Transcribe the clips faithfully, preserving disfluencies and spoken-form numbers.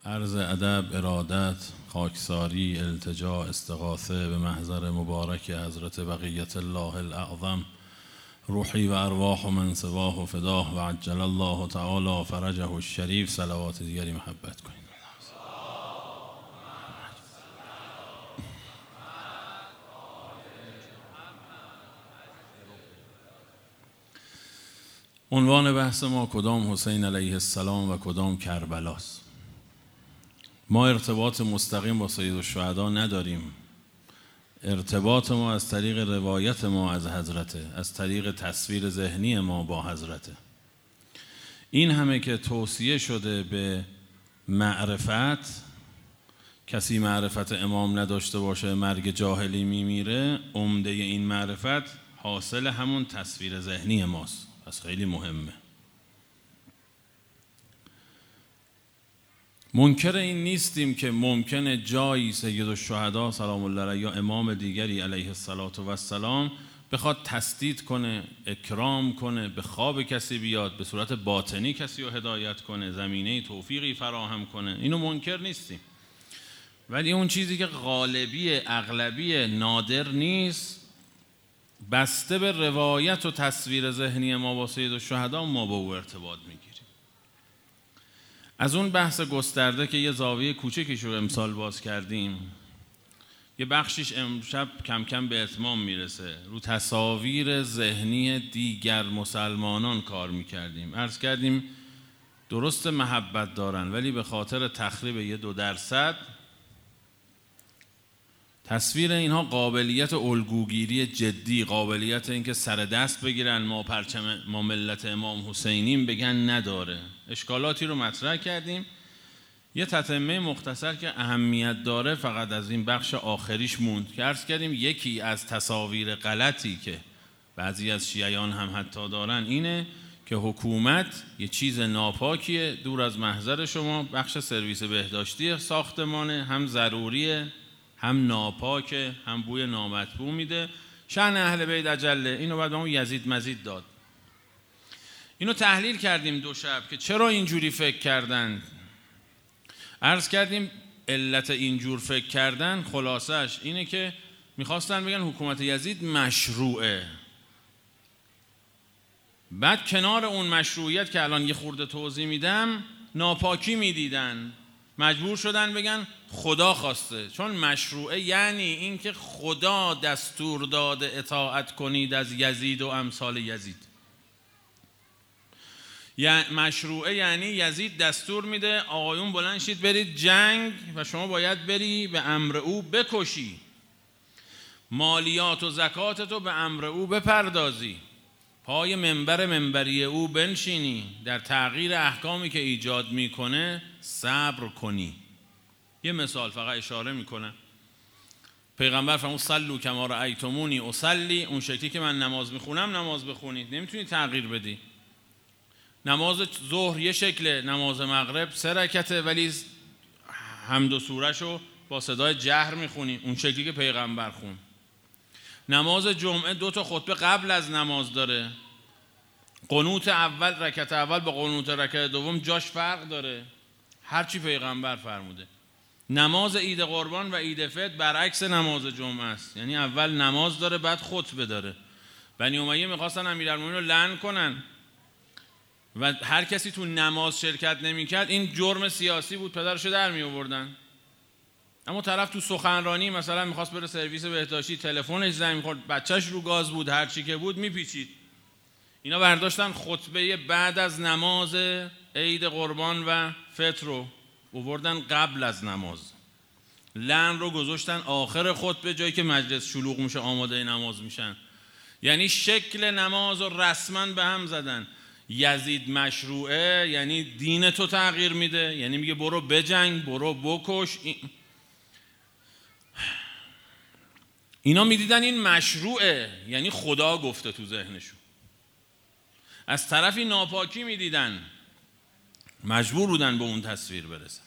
عرض ادب، ارادت، خاکساری، التجا، استغاثه به محضر مبارک حضرت بقیت الله الاعظم، روحی و ارواح و من سواه و فداه و عجل الله تعالی فرجه الشریف. صلوات دیگری محبت کنید. عنوان بحث ما کدام حسین علیه السلام و کدام کربلاست. ما ارتباط مستقیم با سید الشهدا نداریم. ارتباط ما از طریق روایت ما از حضرته، از طریق تصویر ذهنی ما با حضرته. این همه که توصیه شده به معرفت، کسی معرفت امام نداشته باشه مرگ جاهلی میمیره. عمده این معرفت حاصل همون تصویر ذهنی ماست، پس خیلی مهمه. منکر این نیستیم که ممکنه جایی سید الشهدا سلام الله علیه یا امام دیگری علیه السلام بخواد تسدید کنه، اکرام کنه، به خواب کسی بیاد، به صورت باطنی کسی رو هدایت کنه، زمینه توفیقی فراهم کنه. اینو منکر نیستیم، ولی اون چیزی که غالبی، اغلبی، نادر نیست، بسته به روایت و تصویر ذهنی ما با سید الشهدا ما با او ارتباط میگیریم. از اون بحث گسترده که یه زاویه کوچکیش رو امسال باز کردیم، یه بخشیش امشب کم کم به اتمام میرسه، رو تصاویر ذهنی دیگر مسلمانان کار میکردیم. عرض کردیم درست محبت دارن، ولی به خاطر تخریب یه دو درصد تصویر اینها قابلیت الگوگیری جدی، قابلیت اینکه سر دست بگیرن ما پرچم ما ملت امام حسینیم بگن نداره. اشکالاتی رو مطرح کردیم. یه تتمه مختصر که اهمیت داره فقط از این بخش آخریش موند که عرض کردیم یکی از تصاویر غلطی که بعضی از شیعیان هم حتی دارن اینه که حکومت یه چیز ناپاکیه، دور از محضر شما، بخش سرویس بهداشتی ساختمانه، هم ضروریه هم ناپاکه، هم بوی نامطبوع میده. شأن اهل بیت اجله. اینو بعد اون یزید مزید داد. اینو تحلیل کردیم دو شب که چرا اینجوری فکر کردن. عرض کردیم علت اینجور فکر کردن خلاصش اینه که میخواستن بگن حکومت یزید مشروعه. بعد کنار اون مشروعیت که الان یه خورده توضیح میدم، ناپاکی میدیدن، مجبور شدن بگن خدا خواسته. چون مشروعه یعنی این که خدا دستور داده اطاعت کنید از یزید و امثال یزید. یعنی مشروعه یعنی یزید دستور میده آقایون بلند شید برید جنگ و شما باید بری به امر او بکشی، مالیات و زکاتتو به امر او بپردازی، پای منبر منبری او بنشینی، در تغییر احکامی که ایجاد میکنه صبر کنی. یه مثال فقط اشاره میکنم. پیغمبر فرمود صلوا کما رأیتمونی اصلی، اون شکلی که من نماز میخونم نماز بخونید. نمیتونی تغییر بدی. نماز ظهر یه شکله، نماز مغرب سه رکعته ولی حمد و سوره‌شو با صدای جهر میخونی، اون شکلی که پیغمبر خون. نماز جمعه دو تا خطبه قبل از نماز داره. قنوت اول، رکعت اول با قنوت رکعت دوم جاش فرق داره، هرچی پیغمبر فرموده. نماز عید قربان و عید فطر برعکس نماز جمعه است، یعنی اول نماز داره بعد خطبه داره. بنی امیه میخواستن امیرالمومنین رو لعن کنن و هر کسی تو نماز شرکت نمیکرد این جرم سیاسی بود، پدرشو در می آوردن. اما طرف تو سخنرانی مثلا میخواست بره سرویس بهداشتی، تلفنش زنگ می‌خورد، بچهش رو گاز بود، هر چی که بود میپیچید. اینا برداشتن خطبه بعد از نماز عید قربان و فطر رو آوردن قبل از نماز. لعن رو گذاشتن آخر خطبه، جایی که مجلس شلوغ میشه آماده نماز میشن. یعنی شکل نماز رو رسما به هم زدن. یزید مشروعه یعنی دین تو تغییر میده، یعنی میگه برو بجنگ، برو بکش. اینا میدیدن این مشروعه، یعنی خدا گفته تو ذهنشون. از طرفی ناپاکی میدیدن، مجبور بودن به اون تصویر برسن.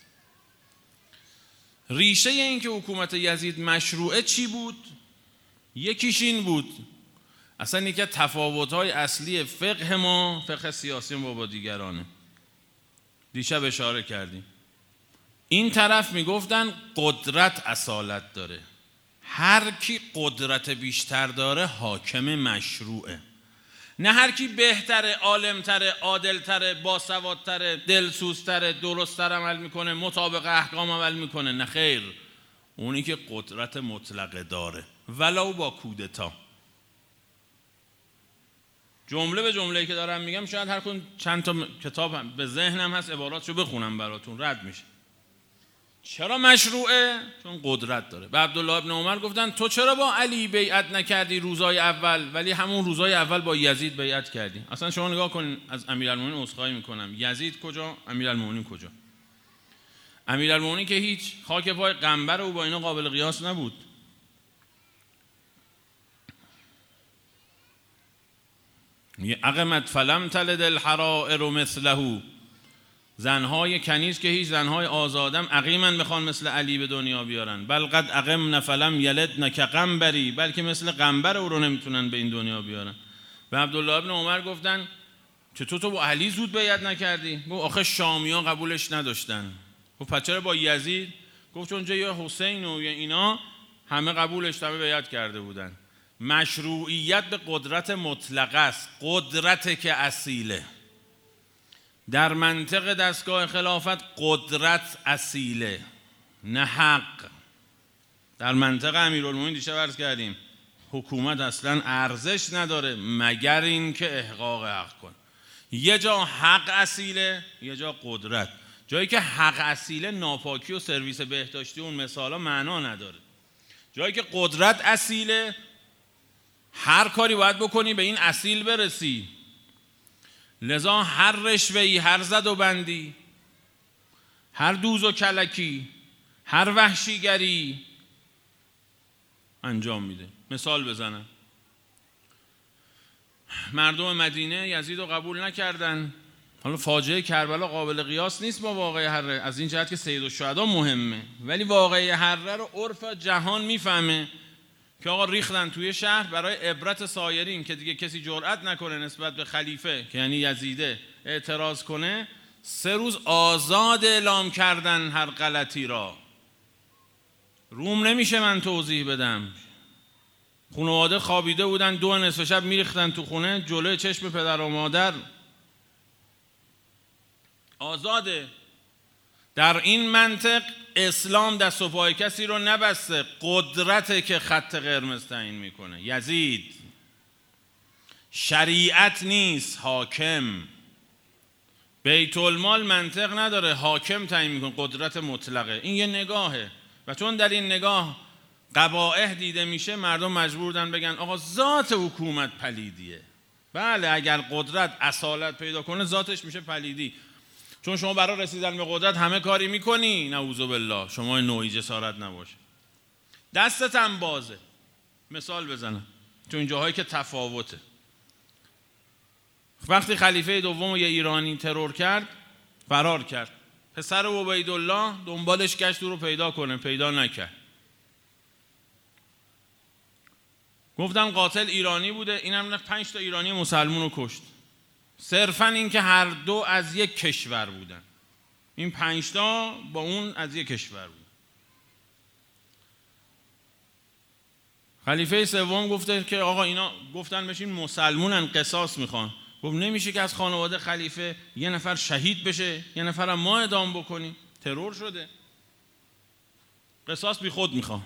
ریشه این که حکومت یزید مشروعه چی بود؟ یکیش این بود، اصلا یکی از تفاوت‌های اصلی فقه ما، فقه سیاسی ما با دیگرانه. دیشب اشاره کردیم این طرف میگفتن قدرت اصالت داره. هر کی قدرت بیشتر داره حاکم مشروعه، نه هر کی بهتره، عالمتره، عادلتره، باسوادتره، دلسوزتره، درست‌تر عمل میکنه، مطابق احکام عمل میکنه. نه خیر، اونی که قدرت مطلقه داره ولو با کودتا. جمله به جمله‌ای که دارم میگم شاید هر کدوم چند تا کتاب هم به ذهنم هست عباراتشو بخونم براتون رد میشه. چرا مشروعه؟ چون قدرت داره. به عبدالله ابن عمر گفتن تو چرا با علی بیعت نکردی روزای اول ولی همون روزای اول با یزید بیعت کردی؟ اصلا شما نگاه کن، از امیرالمومنین عذرخواهی میکنم، یزید کجا، امیرالمومنین کجا؟ امیرالمومنین که هیچ، خاک پای قنبر او با اینا قابل قیاس نبود. میگه اقمت فلم تلد الحرائر مثله، زنهای کنیز که هیچ زنهای آزادم عقیمن بخوان مثل علی به دنیا بیارن. بل قد اقمن فلم یلدن کقنبری، بلکه مثل قنبر او رو نمیتونن به این دنیا بیارن. به عبدالله ابن عمر گفتن چطور تو با علی زود بیعت نکردی؟ گفت آخه شامیان قبولش نداشتن. گفت پس چرا با یزید؟ گفت چون جای حسین و اینا همه قبولش، همه بیعت کرده بودن. مشروعیت به قدرت مطلقه است، قدرت که اصیله. در منطق دستگاه خلافت قدرت اصیله، نه حق. در منطق امیرالمومنین دیشب عرض کردیم حکومت اصلا ارزش نداره مگر این که احقاق حق کن. یه جا حق اصیله، یه جا قدرت. جایی که حق اصیله ناپاکی و سرویس بهداشتی اون مثالا معنا نداره. جایی که قدرت اصیله هر کاری باید بکنی به این اصیل برسی. لذا هر رشوه‌ای، هر زد و بندی، هر دوز و کلکی، هر وحشیگری انجام میده. مثال بزنم، مردم مدینه یزید رو قبول نکردن. حالا فاجعه کربلا قابل قیاس نیست با واقعه حره، از این جهت که سید الشهدا مهمه، ولی واقعه حره رو عرف جهان میفهمه که آقا ریختن توی شهر برای عبرت سایرین که دیگه کسی جرئت نکنه نسبت به خلیفه که یعنی یزیده اعتراض کنه. سه روز آزاد اعلام کردن هر غلطی را. روم نمیشه من توضیح بدم. خانواده خوابیده بودن، دو نصف شب میریختن تو خونه جلوی چشم پدر و مادر. آزاده. در این منطق اسلام دست و پای کسی رو نبسته، قدرته که خط قرمز تعیین میکنه. یزید شریعت نیست، حاکم. بیت المال منطق نداره، حاکم تعیین میکنه، قدرت مطلقه. این یه نگاهه و چون در این نگاه قبائح دیده میشه مردم مجبور بودن بگن آقا ذات حکومت پلیدیه. بله اگر قدرت اصالت پیدا کنه ذاتش میشه پلیدی. چون شما برای رسیدن به قدرت همه کاری میکنی، نعوذ بالله شما نوعی جسارت نباشه، دستت هم بازه. مثال بزنم چون این جاهایی که تفاوته. وقتی خلیفه دوم یه ایرانی ترور کرد فرار کرد، پسر عبیدالله دنبالش گشت او رو پیدا کنه، پیدا نکرد. گفتن قاتل ایرانی بوده، اینم پنج تا ایرانی مسلمون رو کشت. صرفاً این که هر دو از یک کشور بودن، این پنج تا با اون از یک کشور بود. خلیفه سوم گفته که آقا اینا گفتن بشین مسلمونن قصاص میخوان. گفت نمیشه که از خانواده خلیفه یه نفر شهید بشه یه نفر هم ما اعدام بکنیم، ترور شده، قصاص بی خود میخوان.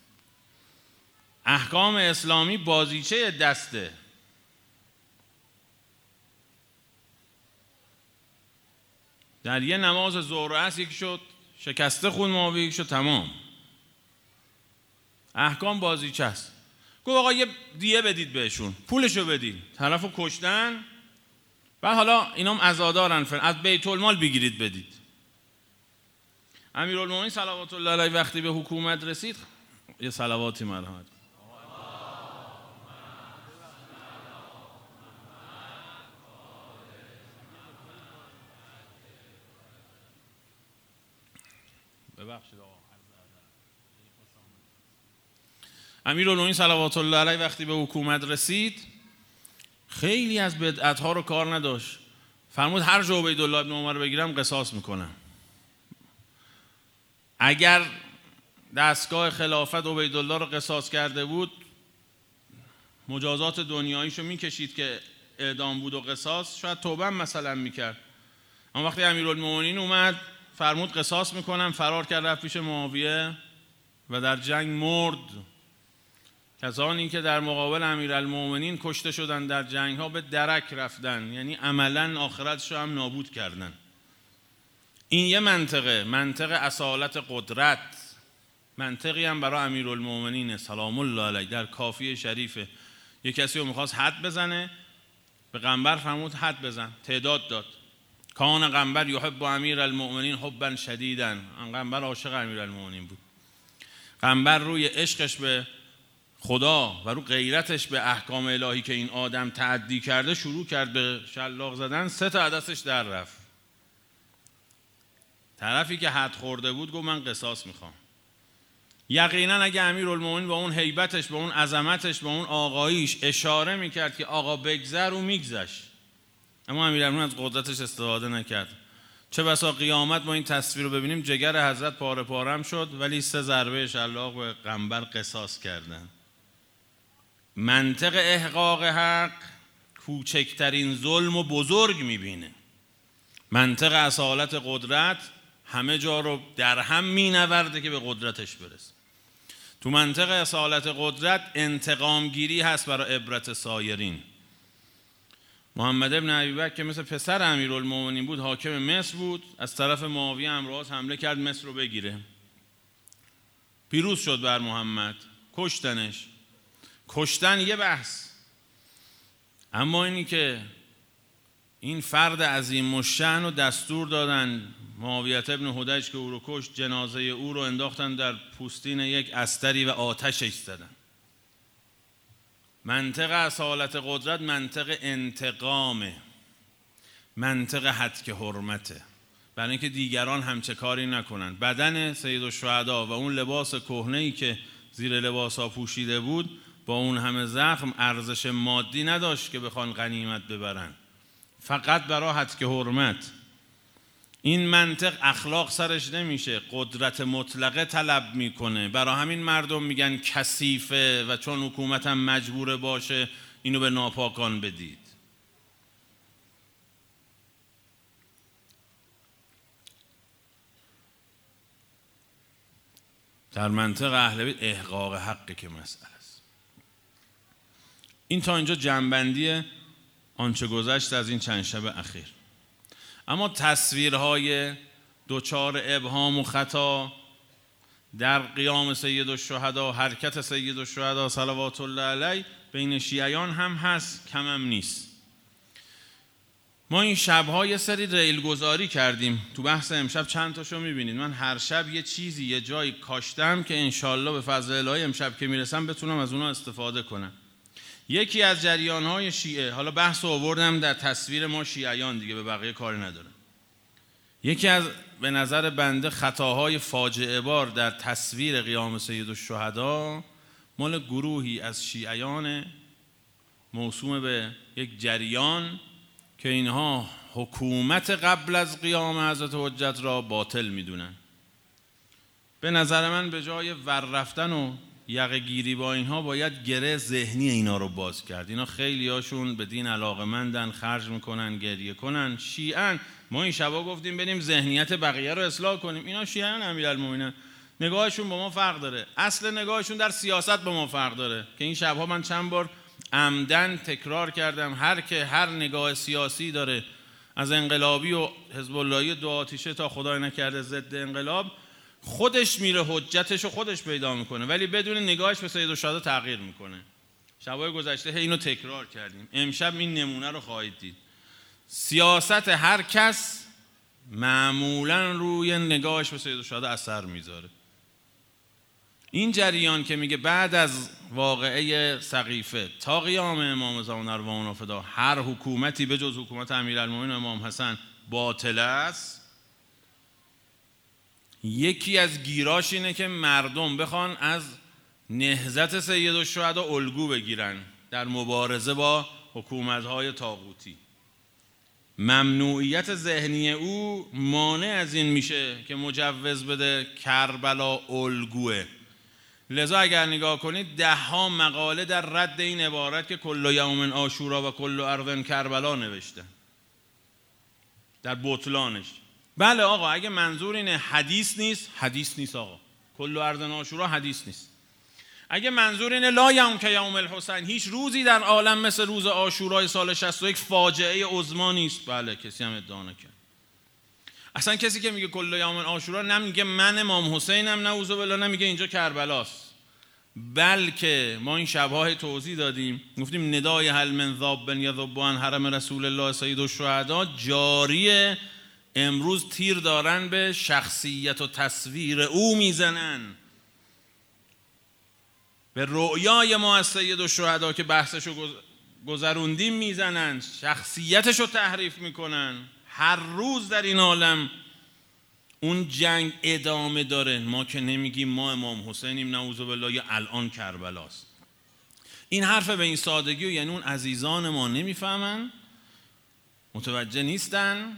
احکام اسلامی بازیچه دسته. در یه نماز ظهر و عصر یکی شد شکسته خون معاویه، یکی شد تمام. احکام بازیچه است. گفت آقا یه دیه بدید بهشون، پولشو بدید، طرفو کشتن و حالا اینام عزادارن، از بیت المال بگیرید بدید. امیرالمومنین صلوات الله علیه وقتی به حکومت رسید یه صلواتی مرحمت ببخشید آقا. امیرالمومنین صلوات الله علیه وقتی به حکومت رسید خیلی از بدعت‌ها رو کار نداشت. فرمود هر جا عبیدالله ابن عمر بگیرم قصاص میکنم. اگر دستگاه خلافت عبیدالله رو قصاص کرده بود، مجازات دنیاییشو میکشید که اعدام بود و قصاص، شاید توبه مثلا میکرد. اما وقتی امیرالمومنین اومد فرمود قصاص میکنم، فرار کرد رفت پیش معاویه و در جنگ مرد. کسانی که در مقابل امیرالمومنین کشته شدن در جنگ ها به درک رفتن، یعنی عملا آخرتشو هم نابود کردن. این یه منطقه، منطق اصالت قدرت، منطقی هم برای امیرالمومنین سلام الله علیه. در کافی شریفه یه کسی رو میخواست حد بزنه، به قنبر فرمود حد بزن، تعداد داد. کان قنبر یحب امیرالمومنین حبا شدیدا، قنبر عاشق امیرالمومنین بود. قنبر روی عشقش به خدا و رو غیرتش به احکام الهی که این آدم تعدی کرده شروع کرد به شلاق زدن، سه تا عدسش در رفت. طرفی که حد خورده بود گفت من قصاص میخوام. یقینا اگه امیرالمومنین با اون هیبتش، با اون عظمتش، با اون آقاییش اشاره میکرد که آقا بگذر و میگذشت، اما امیرالمومنین از قدرتش استفاده نکرد. چه بسا قیامت ما این تصویر رو ببینیم جگر حضرت پاره پارم شد، ولی سه ضربه شلاق به قنبر قصاص کردن. منطق احقاق حق کوچکترین ظلم و بزرگ میبینه. منطق اصالت قدرت همه جا رو در هم مینورده که به قدرتش برسه. تو منطق اصالت قدرت انتقام گیری هست برای عبرت سایرین. محمد ابن ابیبکر که مثل پسر امیرالمومنین بود، حاکم مصر بود، از طرف معاویه امراض حمله کرد مصر رو بگیره. پیروز شد بر محمد، کشتنش. کشتن یه بحث، اما اینی که این فرد عظیم الشأن رو دستور دادن معاویه ابن حدیج که او رو کشت، جنازه او رو انداختن در پوستین یک استری و آتشش زدن. منطق اصالت قدرت منطق انتقامه، منطق هتک حرمته، برای اینکه دیگران همچه کاری نکنن. بدن سیدالشهدا و اون لباس کهنه‌ای که زیر لباسا پوشیده بود با اون همه زخم ارزش مادی نداشت که بخوان غنیمت ببرن، فقط برای هتک حرمت. این منطق اخلاق سرش نمیشه، قدرت مطلقه طلب میکنه. برای همین مردم میگن کثیفه و چون حکومت هم مجبوره باشه اینو به ناپاکان بدید. در منطق اهل بیت احقاق حقی که مسئله است. این تا اینجا جنبندی آنچه گذشت از این چند شب اخیر. اما تصویرهای دوچار ابهام و خطا در قیام سیدالشهدا، حرکت سیدالشهدا صلوات الله علیه بین شیعیان هم هست، کم هم نیست. ما این شب‌ها یه سری ریل گذاری کردیم، تو بحث امشب چند تاشو می‌بینید. من هر شب یه چیزی یه جایی کاشتم که انشالله به فضل الهی امشب که میرسم بتونم از اونها استفاده کنم. یکی از جریان‌های شیعه، حالا بحث رو آوردم در تصویر ما شیعیان دیگه، به بقیه کاری ندارم. یکی از به نظر بنده خطاهای فاجعه بار در تصویر قیام سیدالشهدا مال گروهی از شیعیان موسوم به یک جریان که اینها حکومت قبل از قیام حضرت حجت را باطل میدونن. به نظر من به جای ور رفتن و یقه گیری با اینها باید گره ذهنی اینا رو باز کرد. اینا خیلی هاشون به دین علاقه‌مندن، خرج میکنن، گریه کنن، شیعن. ما این شبا گفتیم بریم ذهنیت بقیه رو اصلاح کنیم. اینا شیعن امیرالمومنین، نگاهشون با ما فرق داره، اصل نگاهشون در سیاست با ما فرق داره که این شبها من چند بار عمدن تکرار کردم. هر که هر نگاه سیاسی داره، از انقلابی و حزب اللهی دو آتیشه تا خدای نکرده ضد انقلاب، خودش میره حجتش رو خودش پیدا میکنه، ولی بدون نگاهش به سیدالشهدا تغییر میکنه. شبای گذشته اینو تکرار کردیم، امشب این نمونه رو خواهید دید. سیاست هر کس معمولا روی نگاهش به سیدالشهدا اثر میذاره. این جریان که میگه بعد از واقعه سقیفه تا قیام امام زمان ارواحنا فدا هر حکومتی به جز حکومت امیرالمومنین و امام حسن باطل است، یکی از گیراش اینه که مردم بخوان از نهضت سیدالشهدا الگو بگیرن در مبارزه با حکومت‌های طاغوتی. ممنوعیت ذهنی او مانع از این میشه که مجوز بده کربلا الگوه. لذا اگر نگاه کنید ده ها مقاله در رد این عبارت که کل یوم عاشورا و کل ارض کربلا نوشته در بطلانش. بله آقا اگه منظور اینه حدیث نیست، حدیث نیست آقا، کل ارض عاشورا حدیث نیست. اگه منظور اینه لا یوم که یوم الحسین، هیچ روزی در عالم مثل روز عاشورای سال شصت و یک فاجعه عظما نیست، بله کسی هم ادعا نکرد. اصلا کسی که میگه کل یوم عاشورا نمیگه من امام حسینم نعوذ بالله، نمیگه اینجا کربلاست، بلکه ما این شب‌ها توضیح دادیم گفتیم ندای هل من ذاب یذب عن حرم رسول الله سید الشهدا جاریه. امروز تیر دارن به شخصیت و تصویر او میزنن، به رؤیای ما از سید الشهدا که بحثشو گذروندیم میزنن، شخصیتشو تحریف میکنن. هر روز در این عالم اون جنگ ادامه داره. ما که نمیگیم ما امام حسینیم نعوذ بالله یا الان کربلاست. این حرف به این سادگی و یعنی اون عزیزان ما نمیفهمن، متوجه نیستن،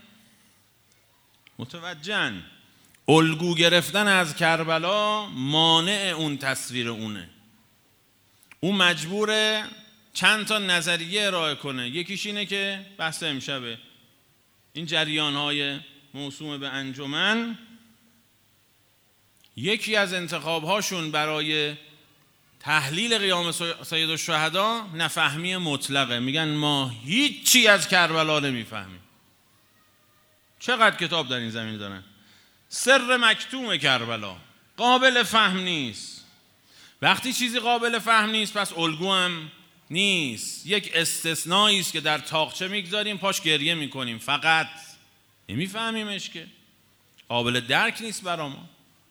متوجهن. الگو گرفتن از کربلا مانع اون تصویر اونه. اون مجبوره چند تا نظریه ارائه کنه. یکیش اینه که بحث امشبه، این جریان‌های موسوم به انجمن یکی از انتخاب‌هاشون برای تحلیل قیام سید الشهدا نفهمی مطلقه. میگن ما هیچی از کربلا نمیفهمیم. چقدر کتاب در این زمینه دارن. سر مکتوم کربلا قابل فهم نیست. وقتی چیزی قابل فهم نیست پس الگو هم نیست. یک استثنایی است که در تاقچه میگذاریم پاش گریه میکنیم، فقط نمیفهمیمش که قابل درک نیست برا ما.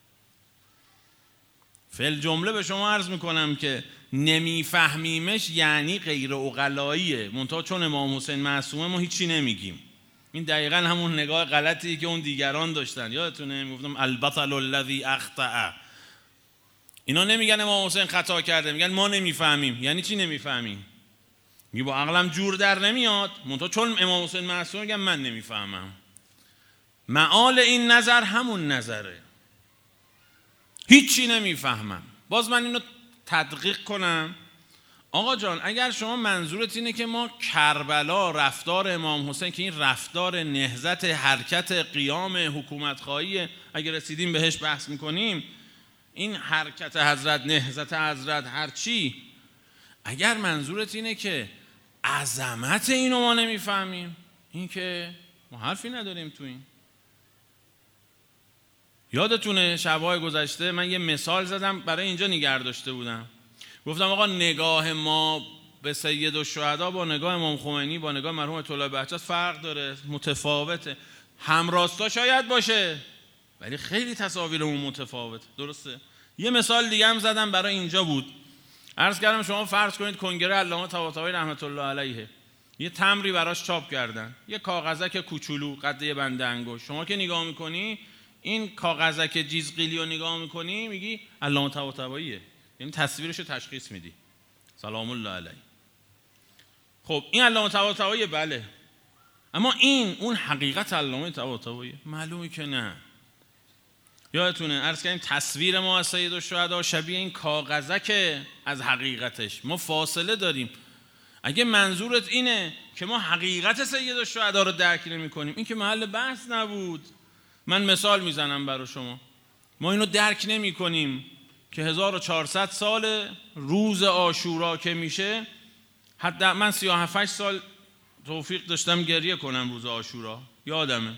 فل جمله به شما عرض میکنم که نمیفهمیمش یعنی غیر عقلاییه. منتها چون امام حسین معصومه ما هیچی نمیگیم. این دقیقاً همون نگاه غلطی که اون دیگران داشتن. یادتونه میگفتم البطل الذی اخطأ. اینا نمیگن امام حسین خطا کرده، میگن ما نمیفهمیم. یعنی چی نمیفهمیم؟ میگه با عقلم جور در نمیاد، منتها چون امام حسین معصومه میگن من نمیفهمم. معال این نظر همون نظره، هیچی نمیفهمم. باز من اینو تدقیق کنم. آقا جان اگر شما منظورت اینه که ما کربلا رفتار امام حسین که این رفتار نهضت حرکت قیام حکومت خواهی اگر رسیدیم بهش بحث میکنیم، این حرکت حضرت نهضت حضرت هرچی، اگر منظورت اینه که عظمت اینو ما نمیفهمیم، این که ما حرفی نداریم تو این. یادتونه شب‌های گذشته من یه مثال زدم برای اینجا نگه داشته بودم، گفتم آقا نگاه ما به سید الشهدا با نگاه امام خمینی با نگاه مرحوم آیت الله بهجت فرق داره، متفاوته. همراستا شاید باشه ولی خیلی تصاویرمون متفاوته. درسته؟ یه مثال دیگه هم زدم برای اینجا بود. عرض کردم شما فرض کنید کنگره علامه طباطبایی رحمت الله علیه یه تمری براش چاپ کردن، یه کاغذک کوچولو قد یه بنده انگشت. شما که نگاه میکنی این کاغذک جیزقیلی رو نگاه میکنی میگی علامه طباطباییه، یعنی تصویرشو تشخیص میدی سلام الله علیه. خب این علامه طباطبایی، بله، اما این اون حقیقت علامه طباطبایی معلومه که نه. یادتونه عرض کردیم تصویر ما از سید الشهدا شبیه این کاغذک از حقیقتش، ما فاصله داریم. اگه منظورت اینه که ما حقیقت سید الشهدا رو درک نمی کنیم، این که محل بحث نبود. من مثال میزنم برای شما. ما اینو درک نمی کنیم که هزار و چهارصد سال روز عاشورا که میشه، حتی من سی و هفت سال توفیق داشتم گریه کنم روز عاشورا، یادمه،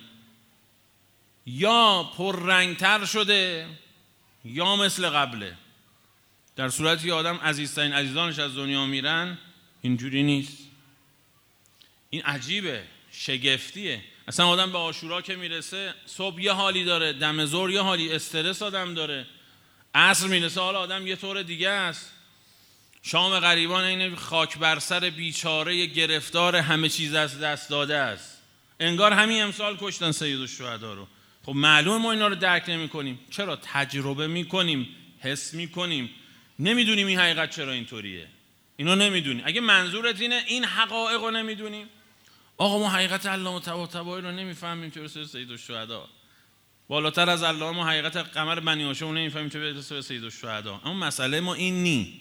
یا پررنگتر شده یا مثل قبله. در صورتی آدم عزیزترین عزیزانش از دنیا میرن اینجوری نیست. این عجیبه، شگفتیه. اصلا آدم به عاشورا که میرسه صبح یه حالی داره، دم ظهر یه حالی، استرس آدم داره، عصر میرسه حالا آدم یه طور دیگه است، شام غریبان این خاک بر سر بیچاره گرفتار همه چیز از دست داده است. انگار همین امسال کشتن سید الشهدا رو. خب معلومه ما اینا رو درک نمی کنیم. چرا؟ تجربه می کنیم، حس می کنیم، نمیدونیم این حقیقت چرا اینطوریه. اینو نمیدونیم. اگه منظورت اینه این حقایق رو نمیدونیم، آقا ما حقیقت علامه طباطبایی رو نمیفهمیم که برسه به سید الشهدا، بالاتر از علامه ما حقیقت قمر بنی هاشم رو نمیفهمیم که برسه به سید الشهدا. اما مسئله ما این نی،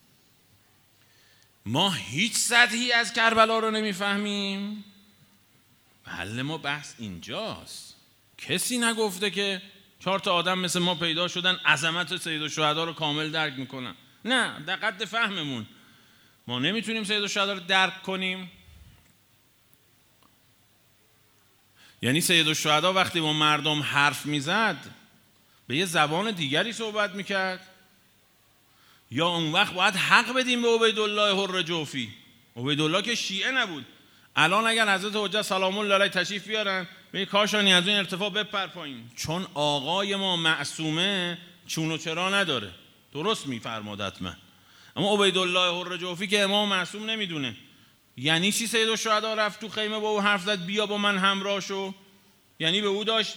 ما هیچ سطحی از کربلا رو نمیفهمیم. بله ما بحث اینجاست. کسی نگفته که چهار تا آدم مثل ما پیدا شدن عظمت سید الشهدا رو کامل درک میکنن. نه، در قد فهممون ما نمیتونیم سید الشهدا رو درک کنیم. یعنی سید الشهدا وقتی با مردم حرف میزد به یه زبان دیگری صحبت میکرد، یا اون وقت باید حق بدیم به عبیدالله حر جوفی؟ عبیدالله که شیعه نبود. الان اگر حضرت حجت سلام الله علیه تشریف بیارن به کاشانی از این ارتفاع بپر پایین، چون آقای ما معصومه چون و چرا نداره. درست میفرماد حتما. اما عبیدالله حر جوفی که امام معصوم نمیدونه. یعنی چی سید الشهدا رفت تو خیمه با او حرف زد بیا با من همراه شو؟ یعنی به او داشت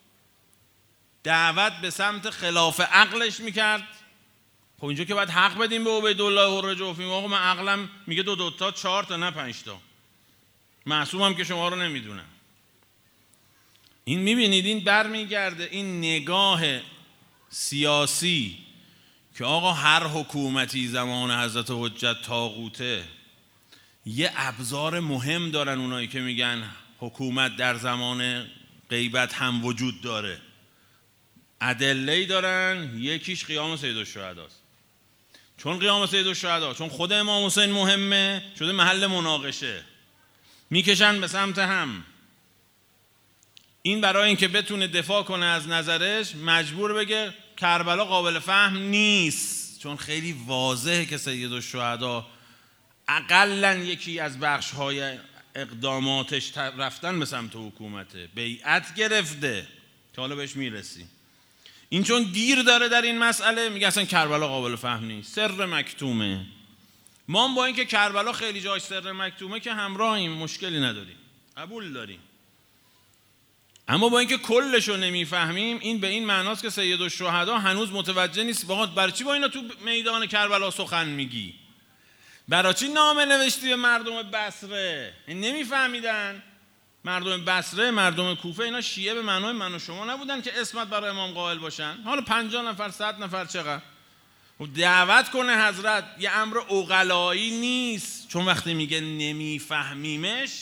دعوت به سمت خلاف عقلش میکرد. خب اینجا که باید حق بدیم به عبیدالله حر جوفی. آقا من عقلم میگه دو دو تا چهار تا نه پنج تا، معصومم که شما رو نمیدونم. این میبینید این برمیگرده این نگاه سیاسی که آقا هر حکومتی زمان حضرت حجت طاغوته. یه ابزار مهم دارن اونایی که میگن حکومت در زمان غیبت هم وجود داره. ادله‌ای دارن، یکیش قیام سید الشهداست. چون قیام سید الشهدا، چون خود امام حسین مهمه، شده محل مناقشه، میکشن به سمت هم. این برای اینکه بتونه دفاع کنه از نظرش مجبور بگه کربلا قابل فهم نیست، چون خیلی واضحه که سید الشهدا اقلاً یکی از بخش‌های اقداماتش رفتن به سمت حکومته، بیعت گرفته که حالا بهش میرسیم. این چون گیر داره در این مسئله میگه اصلا کربلا قابل فهم نیست، سر مکتومه. ما با اینکه کربلا خیلی جاش سر مکتومه که همراهیم، مشکلی نداریم، قبول داریم. اما با اینکه کلشو نمیفهمیم، این به این معناست که سید الشهدا هنوز متوجه نیست. برای چی با اینا تو میدان کربلا سخن میگی؟ برای چی نامه نوشتی به مردم بصره؟ این نمیفهمیدن. مردم بصره، مردم کوفه، اینا شیعه به معنای من و شما نبودن که اسمت برای امام قائل باشن. حالا پنجاه نفر، صد نفر، چقدر دعوت کنه حضرت، یه امر عقلایی نیست. چون وقتی میگه نمیفهمیمش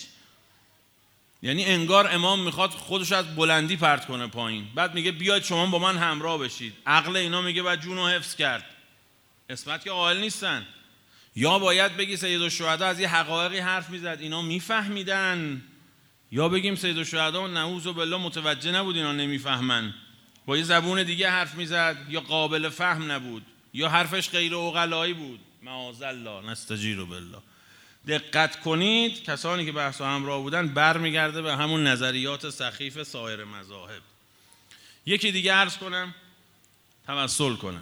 یعنی انگار امام میخواد خودش از بلندی پرت کنه پایین، بعد میگه بیاید شما با من همراه بشید. عقل اینا میگه باید جونو حفظ کرد. اسمت که قائل نیستن. یا باید بگی سید الشهدا از یه حقایقی حرف میزد اینا میفهمیدن، یا بگیم سید الشهدا نعوذ بالله متوجه نبود اینا نمیفهمن، با یه زبون دیگه حرف میزد، یا قابل فهم نبود، یا حرفش غیر عقلایی بود. معاذ الله، نستجیر بالله. دقت کنید کسانی که بحث همراه بودن برمیگرده به همون نظریات سخیف سایر مذاهب. یکی دیگه عرض کنم، توسل کنم.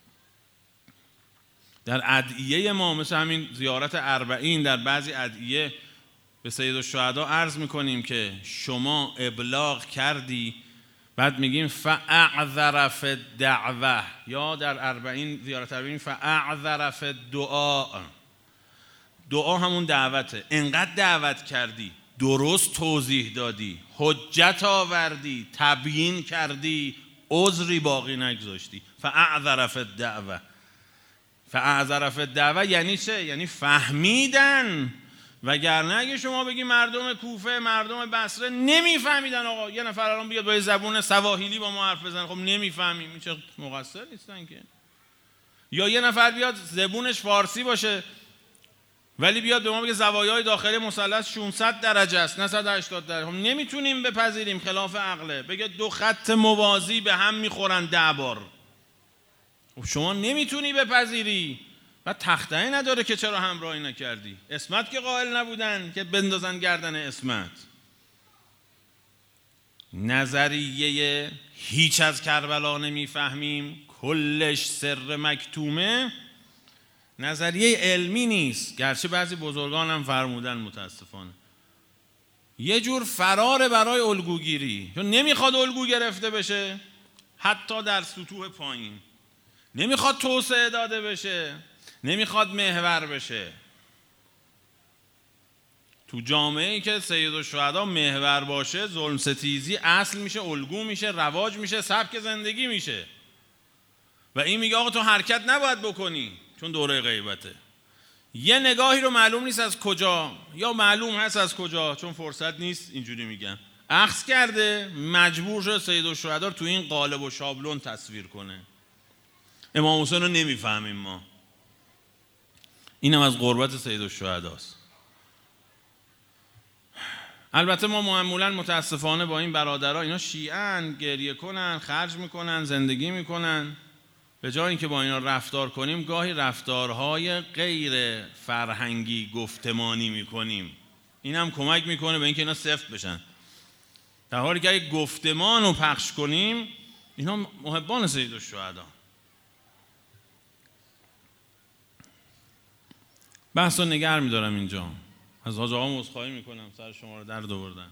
در ادعیه ما مثل همین زیارت اربعین، در بعضی ادعیه به سید الشهدا عرض میکنیم که شما ابلاغ کردی، بعد میگیم فاعذر فی الدعوه، یا در اربعین زیارت اربعین فاعذر فی الدعاء. دعا همون دعوته. انقدر دعوت کردی، درست توضیح دادی، حجت آوردی، تبیین کردی، عذری باقی نگذاشتی. فاعذر فی الدعوه. فاعذر فی الدعوه یعنی چه؟ یعنی فهمیدن. وگرنه اگه شما بگی مردم کوفه، مردم بصره نمیفهمیدن، آقا یه نفر الان بیاد با زبون سواحیلی با ما حرف بزنه، خب نمیفهمیم، این چه مقصر نیستن که. یا یه نفر بیاد زبونش فارسی باشه ولی بیاد به ما بگه زوایای داخلی مثلث ششصد درجه است نه صد و هشتاد درجه، خب نمیتونیم بپذیریم، خلاف عقله. بگه دو خط موازی به هم میخورن ده بار، خب شما نمیتونی بپذیری. و تخته نداره که چرا همراهی نکردی. اسمت که قائل نبودن که بندازن گردن اسمت. نظریه هیچ از کربلا نمیفهمیم، کلش سر مکتومه، نظریه علمی نیست، گرچه بعضی بزرگان هم فرمودن متاسفانه. یه جور فرار برای الگوگیری، چون نمیخواد الگو گرفته بشه، حتی در سطوح پایین نمیخواد توسعه داده بشه، نمیخواد محور بشه. تو جامعه‌ای که سیدالشهدا محور باشه، ظلم ستیزی اصل میشه، الگو میشه، رواج میشه، سبک زندگی میشه. و این میگه آقا تو حرکت نباید بکنی چون دوره غیبته. یه نگاهی رو معلوم نیست از کجا، یا معلوم هست از کجا چون فرصت نیست، اینجوری میگن اخذ کرده، مجبور شده سیدالشهدا رو تو این قالب و شابلون تصویر کنه. امام حسین رو نمیفهمیم ما. اینم از قربت سیدالشهداست. البته ما معمولا متاسفانه با این برادرها، اینا شیعن، گریه کنن، خرج میکنن، زندگی میکنن، به جای اینکه با اینا رفتار کنیم گاهی رفتارهای غیر فرهنگی گفتمانی میکنیم. این هم کمک میکنه به اینکه اینا سفت بشن، در حالی که اگه گفتمان رو پخش کنیم اینا محبان سیدالشهدا. بحث رو نگر میدارم اینجا، از حاج آقا عذرخواهی میکنم سر شما رو درد آوردن.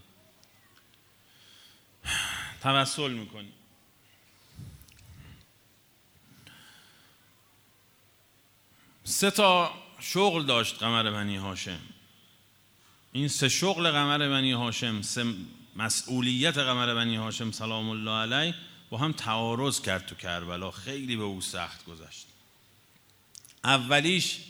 توسل میکنیم. سه تا شغل داشت قمر بنی هاشم. این سه شغل قمر بنی هاشم، سه مسئولیت قمر بنی هاشم سلام الله علیه با هم تعارض کرد تو کربلا، خیلی به او سخت گذشت. اولیش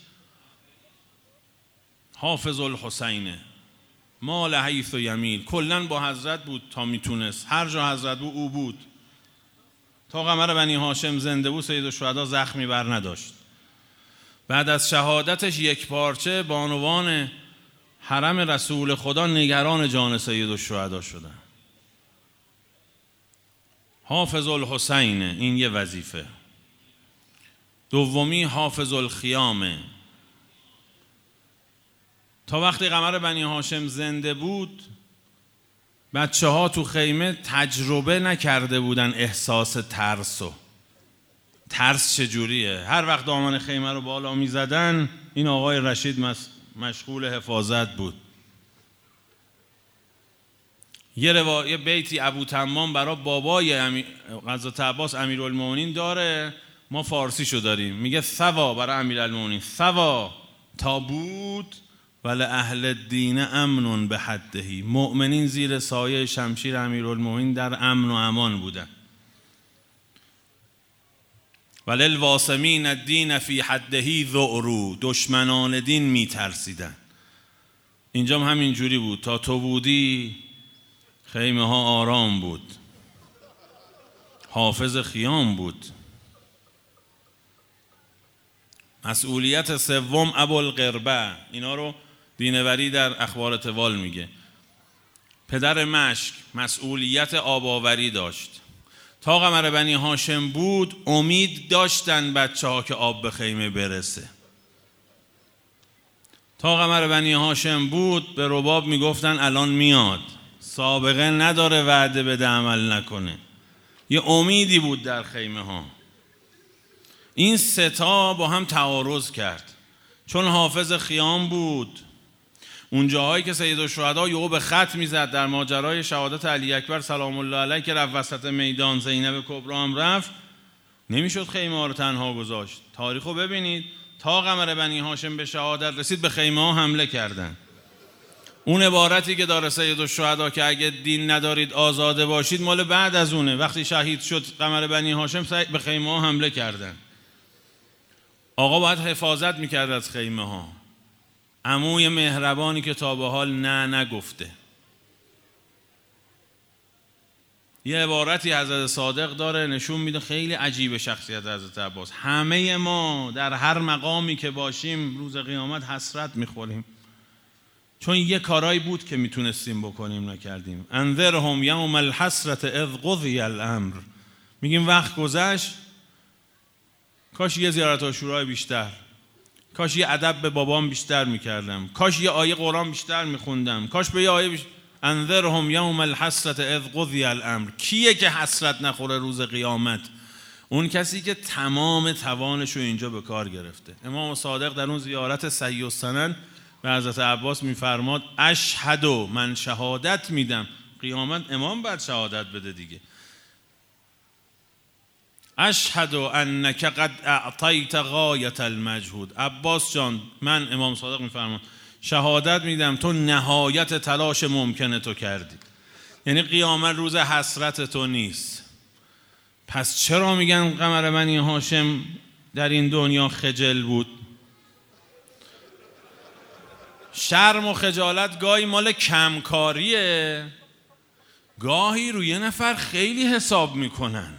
حافظ الحسینه، مال حیث و یمیل، کلن با حضرت بود تا میتونست، هر جا حضرت بود او بود. تا قمر بنی هاشم زنده بود سیدالشهدا زخمی بر نداشت. بعد از شهادتش یک پارچه بانوان حرم رسول خدا نگران جان سیدالشهدا شدن. حافظ الحسینه، این یه وظیفه. دومی حافظ الخیامه. تا وقتی قمر بنی هاشم زنده بود بچه ها تو خیمه تجربه نکرده بودن احساس ترسو. ترس چجوریه؟ هر وقت دامن خیمه رو بالا می زدن این آقای رشید مشغول حفاظت بود. یه روایه بیتی ابو تمام برای بابای امی... حضرت عباس امیرالمومنین داره، ما فارسیشو داریم، میگه ثوا برای امیرالمومنین، ثوا تا بود ولی اهل الدین امنون به حدهی، مؤمنین زیر سایه شمشیر امیرالمومنین در امن و امان بودن. ولی الواسمین الدین فی حدهی ذعرو، دشمنان دین می ترسیدن. اینجا هم همین جوری بود، تا تو بودی خیمه ها آرام بود. حافظ خیام بود. مسئولیت سوم ابوالقربه، اینا رو دینوری در اخبار توال میگه. پدر مشک مسئولیت آباوری داشت. تا قمر بنی هاشم بود امید داشتن بچه ها که آب به خیمه برسه. تا قمر بنی هاشم بود به رباب میگفتن الان میاد، سابقه نداره، وعده بده عمل نکنه. یه امیدی بود در خیمه ها. این سه تا با هم تعارض کرد. چون حافظ خیام بود، اون جاهایی که سیدالشهدا یهو به خط میزد در ماجرای شهادت علی اکبر سلام الله علیه که رفت وسط میدان، زینب کبری هم رفت، نمیشد خیمه ها رو تنها گذاشت. تاریخو ببینید، تا قمر بنی هاشم به شهادت رسید به خیمه ها حمله کردن. اون عبارتی که داره سیدالشهدا که اگه دین ندارید آزاده باشید مال بعد از اونه. وقتی شهید شد قمر بنی هاشم به خیمه ها حمله کردن. آقا باید حفاظت میکرد از خیمه ها. عموی مهربانی که تا به حال نه نگفته. یه عبارتی حضرت صادق داره نشون میده خیلی عجیب شخصیت حضرت عباس. همه ما در هر مقامی که باشیم روز قیامت حسرت میخوریم، چون یه کارایی بود که میتونستیم بکنیم نکردیم. انذرهم یوم الحسرت اذ قضی الامر. میگیم وقت گذشت، کاش یه زیارت عاشورا بیشتر، کاش یه ادب به بابام بیشتر میکردم، کاش یه آیه قرآن بیشتر میخوندم، کاش به یه آیه بیشتر. انذرهم یوم الحسرت اذ قضی الامر. کیه که حسرت نخوره روز قیامت؟ اون کسی که تمام توانش رو اینجا به کار گرفته. امام صادق در اون زیارت صحیح السند به حضرت عباس میفرماد اشهد، من شهادت میدم. قیامت امام بعد شهادت بده دیگه. اشهد انک قد اعطیت غایت المجهود. عباس جان، من امام صادق میفرماد شهادت میدم تو نهایت تلاش ممکنه تو کردی. یعنی قیامت روز حسرت تو نیست. پس چرا میگن قمر بنی هاشم در این دنیا خجل بود؟ شرم و خجالت گاهی مال کمکاریه، گاهی روی یه نفر خیلی حساب میکنن.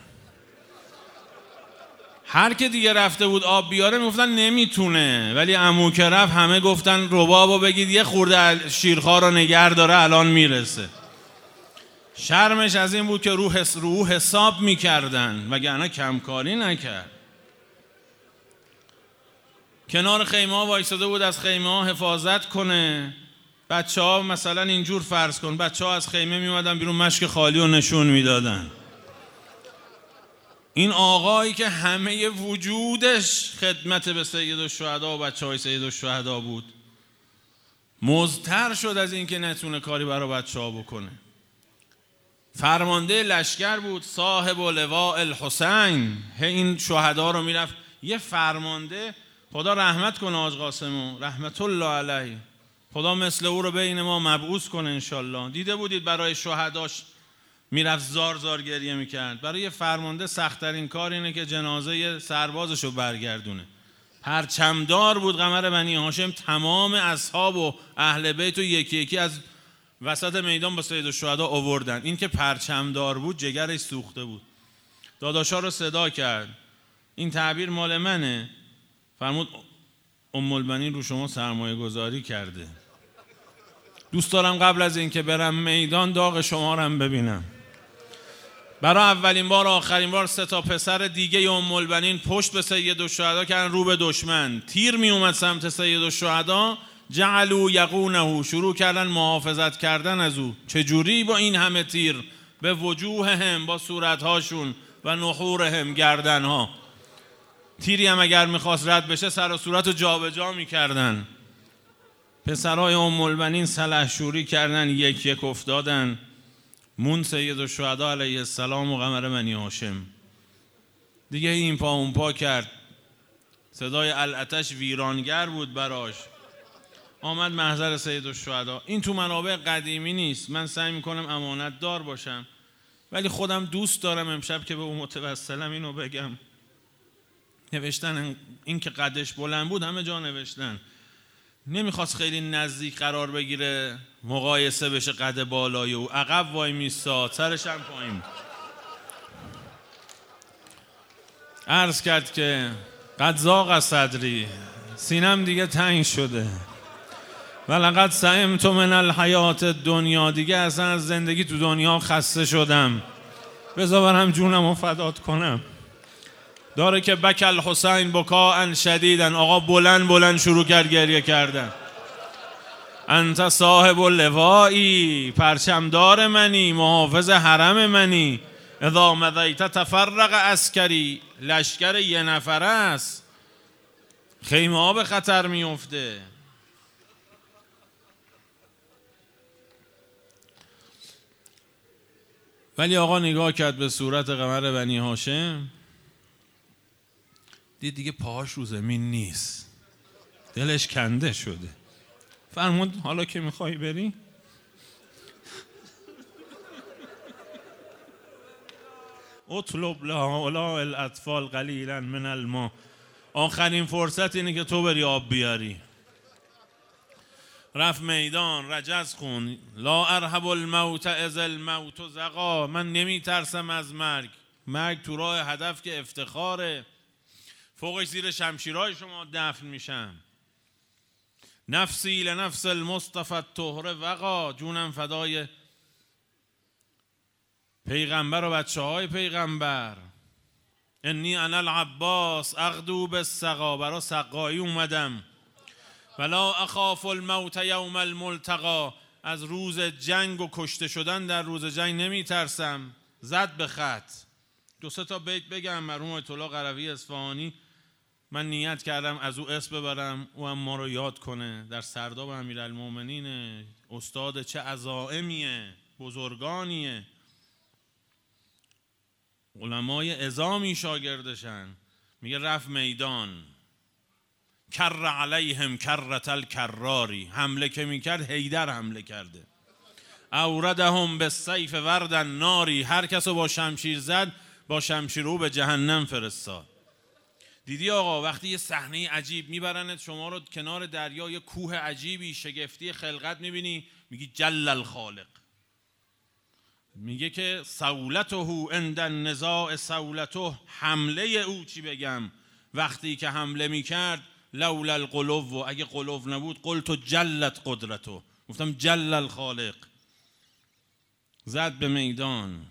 هر که دیگه رفته بود آب بیاره میگفتن نمیتونه، ولی عمو که رفت همه گفتن ربابو بگید یه خورده شیرخوار رو نگر داره الان میرسه. شرمش از این بود که روح رو حساب میکردن، وگرنه کمکاری نکرد. کنار خیمه ها وایساده بود از خیمه ها حفاظت کنه. بچه ها مثلا اینجور فرض کن، بچه ها از خیمه میومدن بیرون مشک خالی رو نشون میدادن. این آقایی که همه وجودش خدمت به سید الشهدا و بچه های سید الشهدا بود، مضطر شد از این که نتونه کاری برای بچه ها بکنه. فرمانده لشکر بود، صاحب لواء الحسین. این شهدا رو میرفت یه فرمانده، خدا رحمت کنه حاج قاسمو رحمت الله علیه، خدا مثل او رو بین ما مبعوث کنه انشالله. دیده بودید برای شهداش میرفت زار زار گریه میکرد. برای یه فرمانده سخت‌ترین کار اینه که جنازه سربازشو برگردونه. پرچمدار بود قمر بنی هاشم، تمام اصحاب و اهل بیت و یکی یکی از وسط میدان با سید الشهدا آوردن. این که پرچمدار بود جگرش سوخته بود. داداشا رو صدا کرد، این تعبیر مال منه، فرمود ام البنین رو شما سرمایه گذاری کرده، دوست دارم قبل از این که برم میدان داغ شما رو هم ببینم. برای اولین بار و آخرین بار سه تا پسر دیگه ام البنین پشت به سید الشهدا کردن، رو به دشمن. تیر می اومد سمت سید الشهدا، جعلوا یقونه، شروع کردن محافظت کردن از او. چجوری؟ با این همه تیر به وجوههم، با صورتهاشون، و نحورهم، گردنها. تیری هم اگر میخواست رد بشه سر و صورت رو جا به جا میکردن. پسرای ام البنین سلحشوری کردن، یک یک افتادن. مون سید الشهدا علیه السلام و قمر بنی هاشم. دیگه این پا اون پا کرد. صدای العتش ویرانگر بود براش. آمد محضر سید الشهدا. این تو منابع قدیمی نیست، من سعی میکنم امانت دار باشم، ولی خودم دوست دارم امشب که به اون متوسلم اینو بگم. نوشتن این که قدش بلند بود همه جا نوشتن، نمیخواست خیلی نزدیک قرار بگیره مقایسه بشه قد بالای او، عقب وای میستاد، سرش هم پایین. عرض کرد که قد ضاق صدری، سینم دیگه تنگ شده، ولقد سئمت من الحیات الدنیا، دیگه اصلا از زندگی تو دنیا خسته شدم، بذار برم جونم رو فدات کنم. داره که بک الحسین بکاء شدیدن، آقا بلند بلند شروع کرد گریه کردن. انت صاحب اللوایی، پرچمدار منی، محافظ حرم منی. اذا مضیت تفرق عسکری، لشکر یه نفره است، خیمه ها به خطر میفته. ولی آقا نگاه کرد به صورت قمر بنی هاشم، دید دیگه پاهاش رو زمین نیست، دلش کنده شده. فرمود حالا که میخوای بری، اطلب لهؤلاء الاطفال قلیلا من الماء، آخرین فرصت اینه که تو بری آب بیاری. رفت میدان، رجز خون، لا ارهب الموت اذ الموت زقا، من نمی ترسم از مرگ، مرگ تو راه هدف که افتخاره، فوقش زیر شمشیرهای شما دفن میشم. نفسی لنفس المصطفى الطهر وقا، جونم فدای پیغمبر و بچه های پیغمبر. انی انا العباس اغدو بالسقا، برا سقایی اومدم. ولا اخاف الموت یوم الملتقا، از روز جنگ و کشته شدن در روز جنگ نمی ترسم. زد به خط. دو سه تا بیت بگم. مرحوم آیت الله قروی اصفهانی، من نیت کردم از او اسم ببرم، او هم ما رو یاد کنه. در سرداب امیرالمومنین، استاد چه عزائمیه، بزرگانیه، علمای عظامی شاگردشن. میگه رفت میدان، کر علیهم کرة الکراری، حمله که میکرد حیدر حمله کرده. اوردهم بالسیف وردا ناری، هر کسو با شمشیر زد با شمشیر او به جهنم فرستاد. دیدی آقا وقتی یه صحنه عجیب میبرنت شما رو کنار دریا، یه کوه عجیبی شگفتی خلقت میبینی، میگی جل الخالق. میگه که سولته عند النزاع سولته، حمله او چی بگم، وقتی که حمله میکرد لولا القلوب، اگه قلوب نبود قلت جلت قدرته، گفتم جل الخالق. زد به میدان.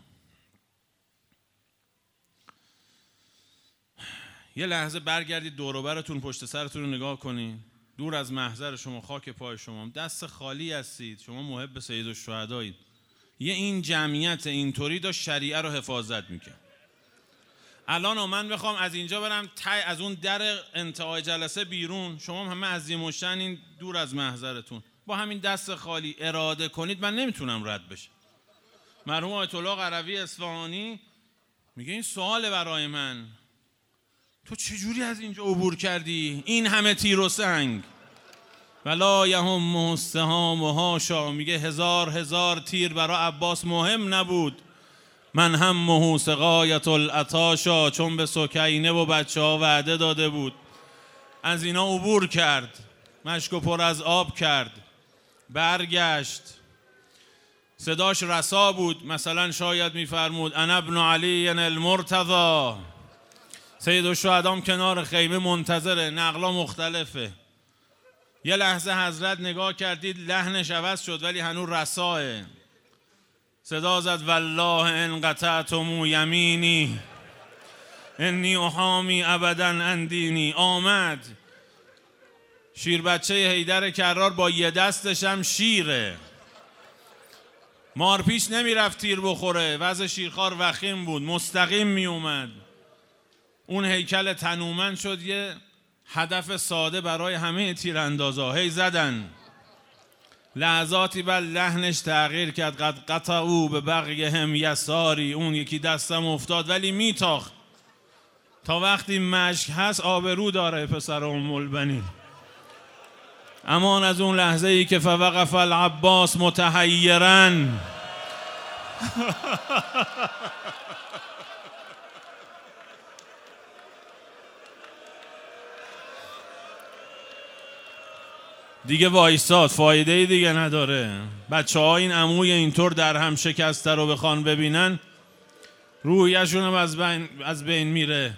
یه لحظه برگردید دور و برتون، پشت سرتون رو نگاه کنین، دور از محضر شما، خاک پای شما، دست خالی هستید، شما محب سید الشهدایید. یه این جمعیت اینطوری داشت شریعه رو حفاظت میکرد. الان من بخوام از اینجا برم تای از اون در انتهای جلسه بیرون، شما همه عظیم و شأنین دور از محضرتون، با همین دست خالی اراده کنید من نمیتونم رد بشه. مرحوم آیت الله قروی اصفهانی میگه این سوال برای من، تو چجوری از اینجا عبور کردی؟ این همه تیر و سنگ. ولا یهم السهام و هاشا، میگه هزار هزار تیر برای عباس مهم نبود. من هم سقایت العطاشا، چون به سکینه و بچه ها وعده داده بود. از اینا عبور کرد، مشکو پر از آب کرد، برگشت. صداش رسا بود، مثلا شاید میفرمود انا ابن علی المرتضی. سید الشهدام کنار خیمه منتظره، نقلا مختلفه. یه لحظه حضرت نگاه کردید لحنش عوض شد ولی هنوز رساه. صدا زد والله ان قطعتم یمینی انی احامی ابدا عن دینی. آمد شیر بچه حیدر کرار با یه دستش هم شیره، مارپیچ نمی رفت تیر بخوره، وضع شیرخوار وخیم بود، مستقیم می اومد. اون هیکل تنومند شد یه هدف ساده برای همه تیراندازا. هی زدن، لحظاتی بعد لحنش تغییر کرد، قد قطعوا به بغیهم یساری، اون یکی دستم افتاد ولی میتاخت. تا وقتی مشک هست آبرو داره پسر ام البنین. امان از اون لحظه ای که فوقف العباس متحیرا. دیگه وایساد، فایده دیگه نداره. بچه ها این عموی اینطور در هم شکسته رو بخوان ببینن روحیشون هم از بین, از بین میره.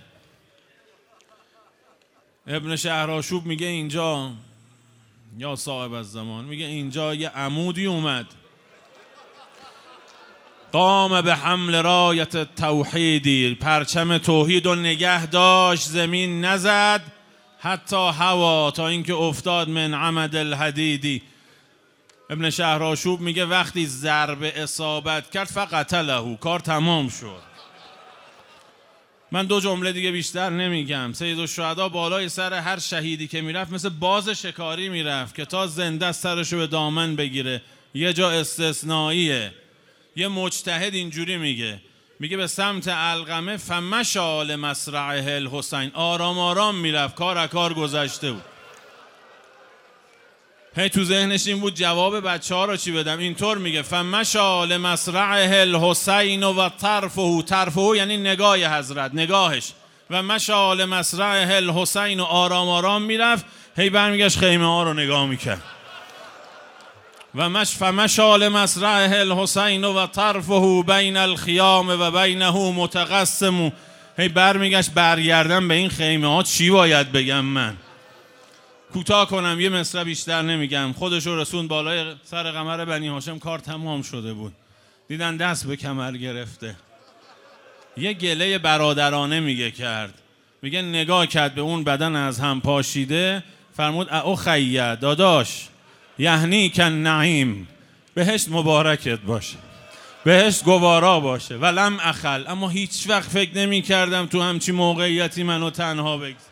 ابن شهرآشوب میگه اینجا، یا صاحب از زمان، میگه اینجا یه عمودی اومد، قام به حمل رایت توحیدی، پرچم توحید و نگه داشت، زمین نزد حتی هوا، تا اینکه افتاد من عمد الحدیدی. ابن شهرآشوب میگه وقتی ضربه اصابت کرد فقتله، کار تمام شد. من دو جمله دیگه بیشتر نمیگم. سید الشهدا بالای سر هر شهیدی که میرفت مثل باز شکاری میرفت که تا زنده سرشو به دامن بگیره. یه جا استثنائیه، یه مجتهد اینجوری میگه، میگه به سمت علقمه فمشال مسرعه الحسین، آرام آرام میرفت، کار اکار گذشته بود. هی تو ذهنش این بود جواب بچه ها رو چی بدم. اینطور میگه فمشال مسرعه الحسین و طرفه، طرفه یعنی نگاه حضرت، نگاهش، و مشال مسرعه الحسین و آرام آرام میرفت. هی برمیگشت خیمه ها رو نگاه میکرد. و مش فمشال مسرعه الحسین و طرفه بین الخیام و بینه متقسم. هی برمیگشت برگردم به این خیمه ها چی باید بگم من. کوتاه کنم، یه مصرع بیشتر نمیگم. خودشو رسون بالای سر قمر بنی هاشم، کار تمام شده بود. دیدن دست به کمر گرفته. یه گله برادرانه میگه کرد، میگه نگاه کرد به اون بدن از هم پاشیده، فرمود اخیه داداش، یعنی کن نعیم، بهشت مبارکت باشه، بهشت گوارا باشه. ولم اخل، اما هیچ وقت فکر نمی کردم تو همچی موقعیتی منو تنها بگذارم.